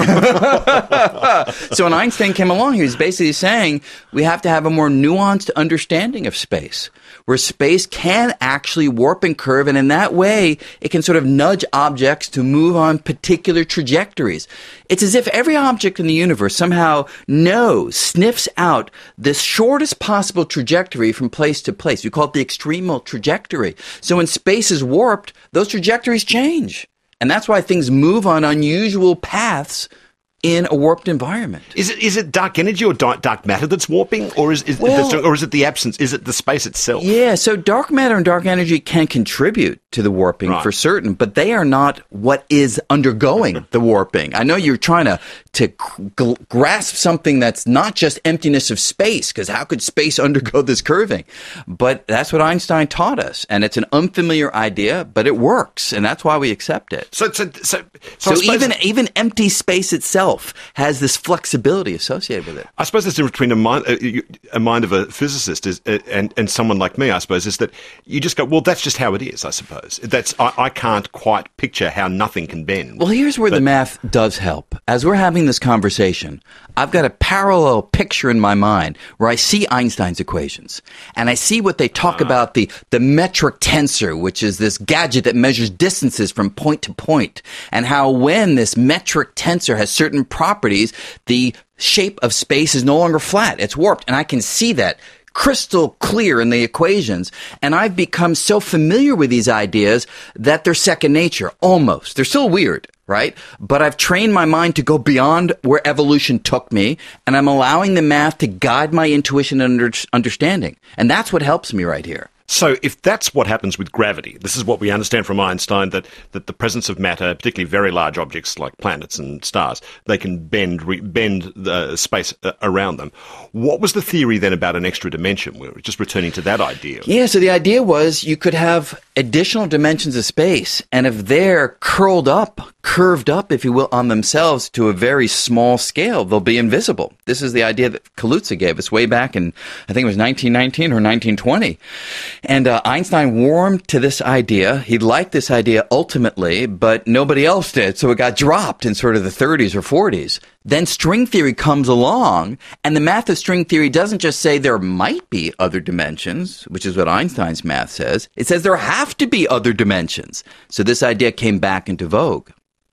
So when Einstein came along, he was basically saying we have to have a more nuanced understanding of space, where space can actually warp and curve, and in that way, it can sort of nudge objects to move on particular trajectories. It's as if every object in the universe somehow knows, sniffs out the shortest possible trajectory from place to place. We call it the extremal trajectory. So when space is warped, those trajectories change. And that's why things move on unusual paths in a warped environment. Is it is it dark energy or dark, dark matter that's warping, or is, is Well- or is it the absence? Is it the space itself? Yeah, so dark matter and dark energy can contribute to the warping Right. for certain, but they are not what is undergoing the warping. I know you're trying to to g- grasp something that's not just emptiness of space, because how could space undergo this curving? But that's what Einstein taught us, and it's an unfamiliar idea, but it works, and that's why we accept it. So so so so, So, I suppose- even even empty space itself has this flexibility associated with it. I suppose the difference between a mind, a, a mind of a physicist is, uh, and and someone like me, I suppose, is that you just go, well, that's just how it is. I suppose that's I, I can't quite picture how nothing can bend. Well, here's where the math does help. As we're having this conversation, I've got a parallel picture in my mind where I see Einstein's equations, and I see what they talk about, the, the metric tensor, which is this gadget that measures distances from point to point, and how when this metric tensor has certain properties, the shape of space is no longer flat. It's warped, and I can see that crystal clear in the equations, and I've become so familiar with these ideas that they're second nature, almost. They're still weird, right? But I've trained my mind to go beyond where evolution took me, and I'm allowing the math to guide my intuition and under- understanding. And that's what helps me right here. So if that's what happens with gravity, this is what we understand from Einstein, that, that the presence of matter, particularly very large objects like planets and stars, they can bend re, bend the space uh, around them. What was the theory then about an extra dimension? We were just returning to that idea. Yeah, so the idea was you could have additional dimensions of space, and if they're curled up, curved up, if you will, on themselves to a very small scale, they'll be invisible. This is the idea that Kaluza gave us way back in, I think it was nineteen nineteen or nineteen twenty. And uh, Einstein warmed to this idea. He liked this idea ultimately, but nobody else did, so it got dropped in sort of the thirties or forties. Then string theory comes along, and the math of string theory doesn't just say there might be other dimensions, which is what Einstein's math says. It says there have to be other dimensions. So this idea came back into vogue.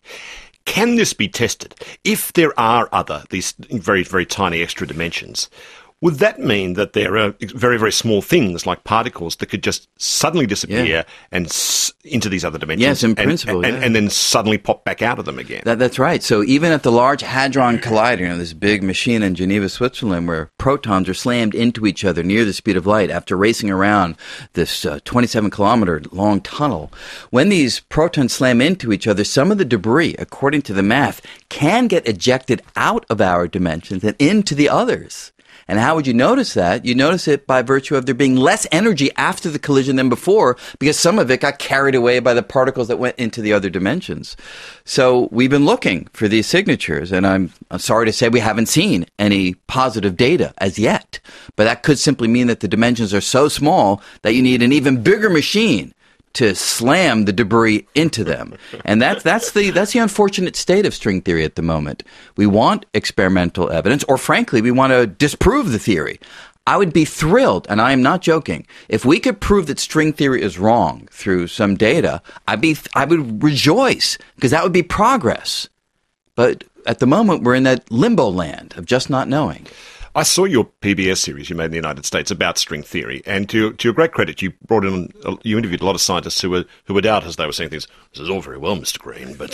Can this be tested? If there are other, these very, very tiny extra dimensions, would that mean that there are very, very small things like particles that could just suddenly disappear Yeah. and s- into these other dimensions? Yes, in and, principle, And, yeah. and then suddenly pop back out of them again? That, that's right. So even at the Large Hadron Collider, you know, this big machine in Geneva, Switzerland, where protons are slammed into each other near the speed of light after racing around this uh, twenty-seven kilometer long tunnel, when these protons slam into each other, some of the debris, according to the math, can get ejected out of our dimensions and into the others. And how would you notice that? You notice it by virtue of there being less energy after the collision than before, because some of it got carried away by the particles that went into the other dimensions. So we've been looking for these signatures, and I'm, I'm sorry to say we haven't seen any positive data as yet. But that could simply mean that the dimensions are so small that you need an even bigger machine to slam the debris into them. And that's that's the that's the unfortunate state of string theory at the moment. We want experimental evidence, or frankly, we want to disprove the theory. I would be thrilled, and I am not joking, if we could prove that string theory is wrong through some data, I'd be I would rejoice, because that would be progress. But at the moment, we're in that limbo land of just not knowing. I saw your P B S series you made in the United States about string theory, and to to your great credit, you brought in, you interviewed a lot of scientists who were who were doubters. They were saying things, this is all very well, Mister Green, but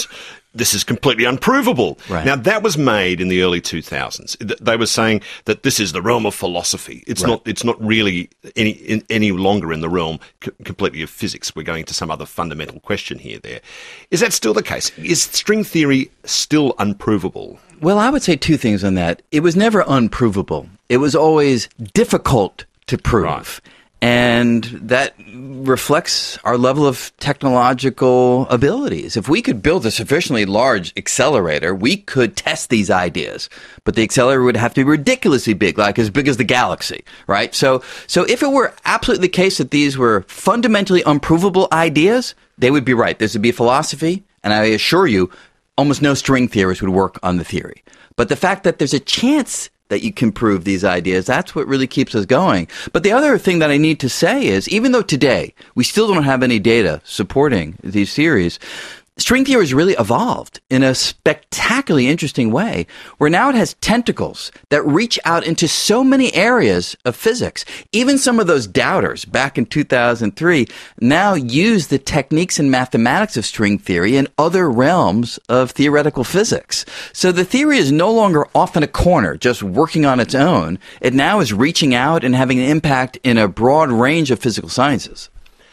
this is completely unprovable. Right. Now, that was made in the early two thousands. They were saying that this is the realm of philosophy. It's Right. not It's not really any in, any longer in the realm c- completely of physics. We're going to some other fundamental question here there. Is that still the case? Is string theory still unprovable? Well, I would say two things on that. It was never unprovable. It was always difficult to prove. Right. And that reflects our level of technological abilities. If we could build a sufficiently large accelerator, we could test these ideas. But the accelerator would have to be ridiculously big, like as big as the galaxy, right? So, so if it were absolutely the case that these were fundamentally unprovable ideas, they would be right. This would be philosophy, and I assure you, almost no string theorists would work on the theory. But the fact that there's a chance that you can prove these ideas, that's what really keeps us going. But the other thing that I need to say is, even though today we still don't have any data supporting these theories, string theory has really evolved in a spectacularly interesting way, where now it has tentacles that reach out into so many areas of physics. Even some of those doubters back in two thousand three now use the techniques and mathematics of string theory in other realms of theoretical physics. So the theory is no longer off in a corner, just working on its own. It now is reaching out and having an impact in a broad range of physical sciences.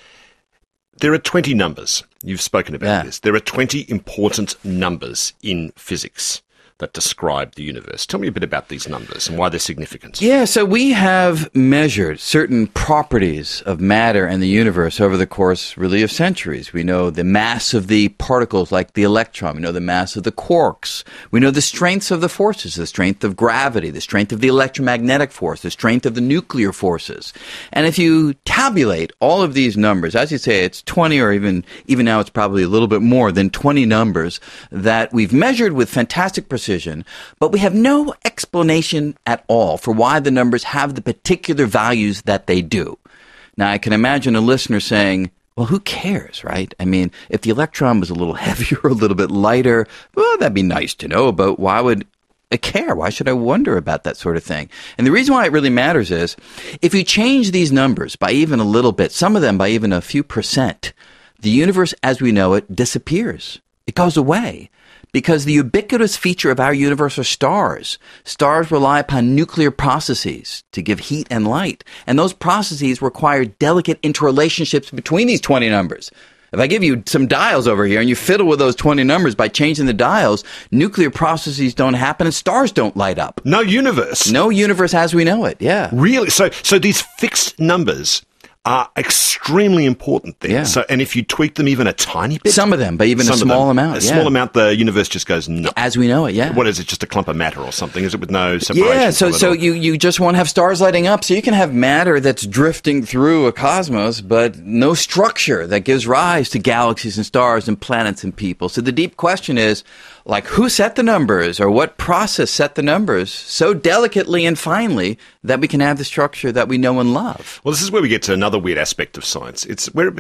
There are twenty numbers. You've spoken about Yeah. this. There are twenty important numbers in physics that describe the universe. Tell me a bit about these numbers and why they're significant. Yeah, so we have measured certain properties of matter and the universe over the course, really, of centuries. We know the mass of the particles, like the electron. We know the mass of the quarks. We know the strengths of the forces, the strength of gravity, the strength of the electromagnetic force, the strength of the nuclear forces. And if you tabulate all of these numbers, as you say, it's twenty, or even, even now it's probably a little bit more than twenty numbers that we've measured with fantastic precision. But we have no explanation at all for why the numbers have the particular values that they do. Now, I can imagine a listener saying, well, who cares, right? I mean, if the electron was a little heavier, a little bit lighter, well, that'd be nice to know, but why would I care? Why should I wonder about that sort of thing? And the reason why it really matters is, if you change these numbers by even a little bit, some of them by even a few percent, the universe as we know it disappears. It goes away. Because the ubiquitous feature of our universe are stars. Stars rely upon nuclear processes to give heat and light. And those processes require delicate interrelationships between these twenty numbers. If I give you some dials over here and you fiddle with those twenty numbers by changing the dials, nuclear processes don't happen and stars don't light up. No universe. No universe as we know it, yeah. Really? So, so these fixed numbers are extremely important then. Yeah. So, and if you tweak them even a tiny bit, Some of them, but even some a of small them, amount, a yeah. small amount, the universe just goes no. As we know it, yeah. What is it? Just a clump of matter or something? Is it with no separation? Yeah, so from it so or- you, you just want to have stars lighting up. So you can have matter that's drifting through a cosmos, but no structure that gives rise to galaxies and stars and planets and people. So the deep question is, like, who set the numbers, or what process set the numbers so delicately and finely that we can have the structure that we know and love? Well, this is where we get to another weird aspect of science. It's where,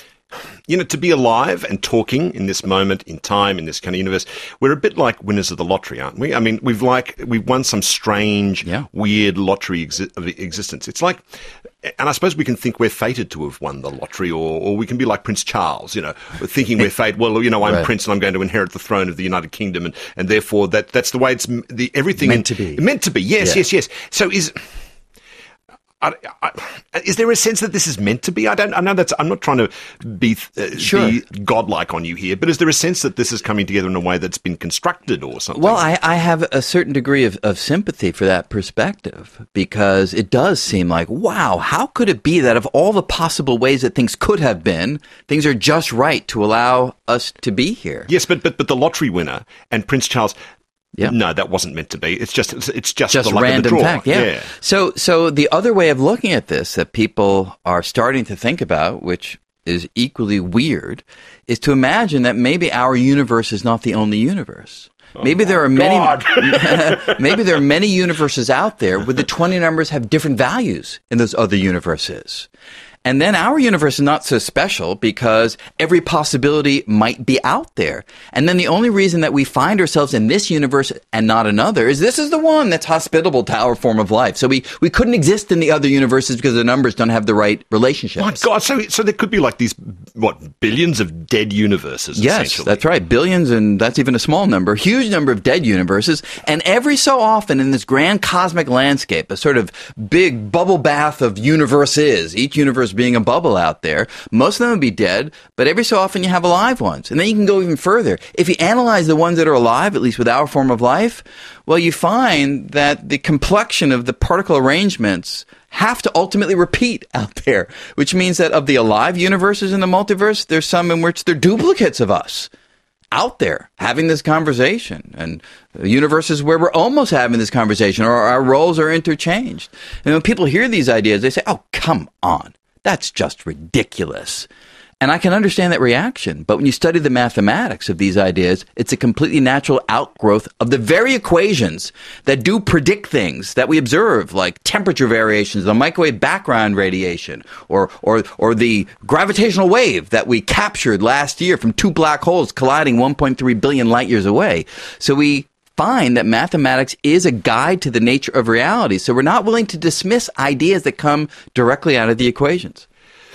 you know, to be alive and talking in this moment in time, in this kind of universe, we're a bit like winners of the lottery, aren't we? I mean, we've like, we've won some strange, Yeah. weird lottery exi- of existence. It's like, and I suppose we can think we're fated to have won the lottery, or, or we can be like Prince Charles, you know, thinking we're fated. Well, you know, I'm Right. Prince and I'm going to inherit the throne of the United Kingdom, and, and therefore that that's the way it's m- the everything Meant to be. Meant to be. Yes, Yeah. yes, yes. So is. I, I, is there a sense that this is meant to be? I don't. I know that's. I'm not trying to be, uh, Sure. be godlike on you here, but is there a sense that this is coming together in a way that's been constructed or something? Well, I, I have a certain degree of, of sympathy for that perspective, because it does seem like, wow, how could it be that of all the possible ways that things could have been, things are just right to allow us to be here? yes, but but but the lottery winner and Prince Charles. Yeah. No, that wasn't meant to be. It's just it's, it's just, Just the luck of the random draw. fact, yeah. So, so the other way of looking at this that people are starting to think about, which is equally weird, is to imagine that maybe our universe is not the only universe. Maybe there are many. maybe there are many universes out there where the twenty numbers have different values in those other universes. And then our universe is not so special because every possibility might be out there. And then the only reason that we find ourselves in this universe and not another is this is the one that's hospitable to our form of life. So we, we couldn't exist in the other universes because the numbers don't have the right relationships. My God, so so there could be like these what, billions of dead universes, yes, essentially. That's right. Billions, and that's even a small number, huge number of dead universes. And every so often in this grand cosmic landscape, a sort of big bubble bath of universes, each universe being a bubble out there, most of them would be dead, but every so often you have alive ones. And then you can go even further. If you analyze the ones that are alive, at least with our form of life, well, you find that the complexion of the particle arrangements have to ultimately repeat out there, which means that of the alive universes in the multiverse, there's some in which they're duplicates of us out there having this conversation, and universes where we're almost having this conversation or our roles are interchanged. And when people hear these ideas, they say, oh, come on, that's just ridiculous. And I can understand that reaction, but when you study the mathematics of these ideas, it's a completely natural outgrowth of the very equations that do predict things that we observe, like temperature variations, the microwave background radiation, or, or, or the gravitational wave that we captured last year from two black holes colliding one point three billion light years away. So we find that mathematics is a guide to the nature of reality. So we're not willing to dismiss ideas that come directly out of the equations.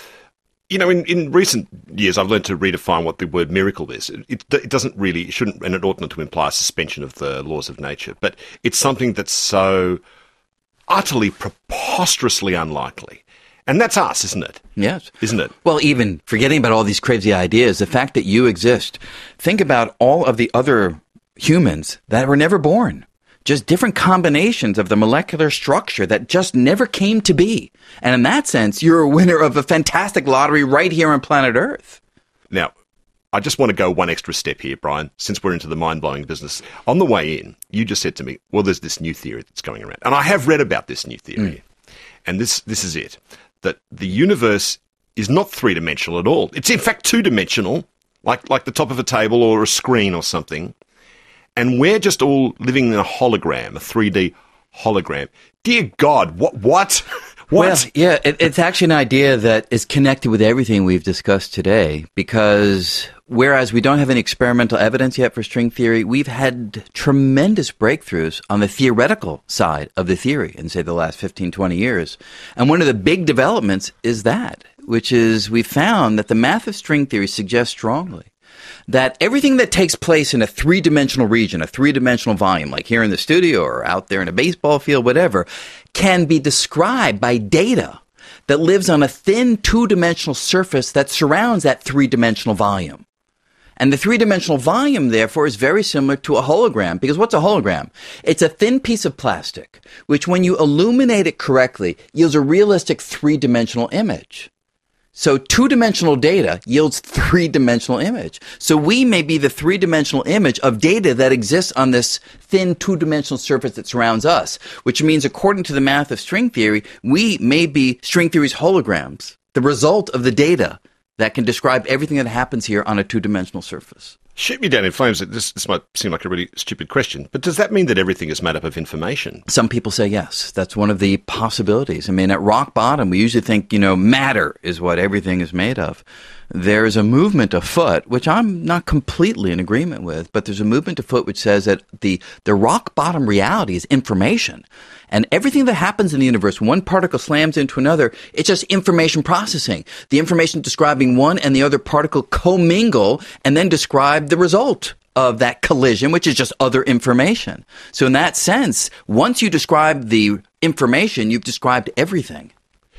You know, in, in recent years, I've learned to redefine what the word miracle is. It, it doesn't really, it shouldn't, and it ought not to imply a suspension of the laws of nature, but it's something that's so utterly, preposterously unlikely. And that's us, isn't it? Yes. Isn't it? Well, even forgetting about all these crazy ideas, the fact that you exist, think about all of the other humans that were never born. Just different combinations of the molecular structure that just never came to be. And in that sense, you're a winner of a fantastic lottery right here on planet Earth. Now, I just want to go one extra step here, Brian, since we're into the mind-blowing business. On the way in, you just said to me, well, there's this new theory that's going around. And I have read about this new theory. Mm. And this this is it, that the universe is not three-dimensional at all. It's in fact two-dimensional, like like the top of a table or a screen or something. And we're just all living in a hologram, a three D hologram. Dear God, what? What? What? Well, yeah, it, it's actually an idea that is connected with everything we've discussed today, because whereas we don't have any experimental evidence yet for string theory, we've had tremendous breakthroughs on the theoretical side of the theory in, say, the last fifteen, twenty years. And one of the big developments is that, which is we found that the math of string theory suggests strongly that everything that takes place in a three-dimensional region, a three-dimensional volume, like here in the studio or out there in a baseball field, whatever, can be described by data that lives on a thin two-dimensional surface that surrounds that three-dimensional volume. And the three-dimensional volume, therefore, is very similar to a hologram. Because what's a hologram? It's a thin piece of plastic, which when you illuminate it correctly, yields a realistic three-dimensional image. So two-dimensional data yields three-dimensional image. So we may be the three-dimensional image of data that exists on this thin two-dimensional surface that surrounds us, which means according to the math of string theory, we may be string theory's holograms, the result of the data that can describe everything that happens here on a two-dimensional surface. Shoot me down in flames. This, this might seem like a really stupid question, but does that mean that everything is made up of information? Some people say yes. That's one of the possibilities. I mean, at rock bottom, we usually think, you know, matter is what everything is made of. There's a movement afoot, which I'm not completely in agreement with, but there's a movement afoot which says that the, the rock bottom reality is information. And everything that happens in the universe, one particle slams into another, it's just information processing. The information describing one and the other particle commingle and then describe the result of that collision, which is just other information. So in that sense, once you describe the information, you've described everything.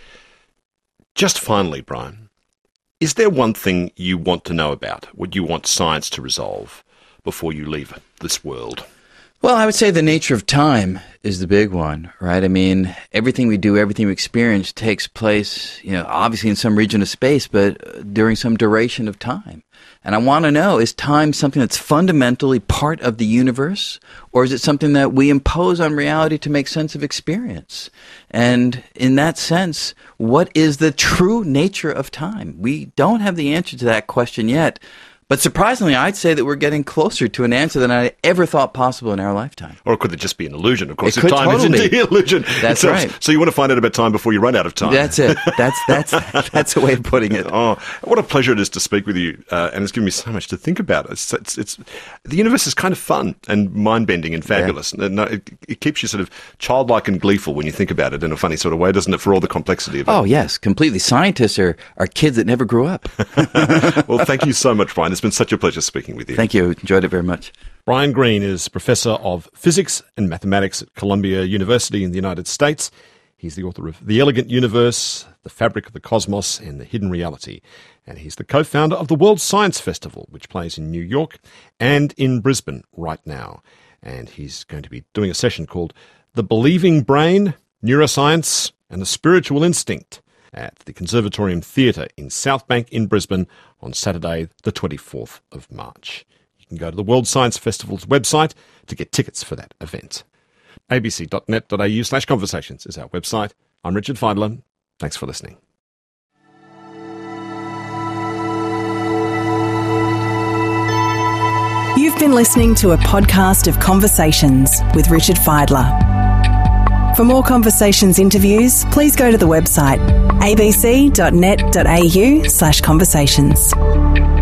Just finally, Brian, is there one thing you want to know about, what you want science to resolve before you leave this world? Well, I would say the nature of time is the big one, right? I mean, everything we do, everything we experience takes place, you know, obviously in some region of space, but during some duration of time. And I want to know, is time something that's fundamentally part of the universe, or is it something that we impose on reality to make sense of experience? And in that sense, what is the true nature of time? We don't have the answer to that question yet. But surprisingly, I'd say that we're getting closer to an answer than I ever thought possible in our lifetime. Or could it just be an illusion? Of course, It if could time totally. is indeed an illusion. That's itself. right. So you want to find out about time before you run out of time. That's it. That's that's that's a way of putting it. Oh, what a pleasure it is to speak with you, uh, and it's given me so much to think about. It's, it's, it's the universe is kind of fun and mind-bending and fabulous. Yeah. And it, it keeps you sort of childlike and gleeful when you think about it in a funny sort of way, doesn't it? For all the complexity of it. Oh yes, completely. Scientists are are kids that never grew up. Well, thank you so much, Brian. It's been such a pleasure speaking with you. Thank you. Enjoyed it very much. Brian Greene is Professor of Physics and Mathematics at Columbia University in the United States. He's the author of The Elegant Universe, The Fabric of the Cosmos, and The Hidden Reality. And he's the co-founder of the World Science Festival, which plays in New York and in Brisbane right now. And he's going to be doing a session called The Believing Brain, Neuroscience and the Spiritual Instinct at the Conservatorium Theatre in South Bank in Brisbane on Saturday, the twenty-fourth of March. You can go to the World Science Festival's website to get tickets for that event. abc.net.au slash conversations is our website. I'm Richard Feidler. Thanks for listening. You've been listening to a podcast of Conversations with Richard Feidler. For more Conversations interviews, please go to the website abc.net.au slash conversations.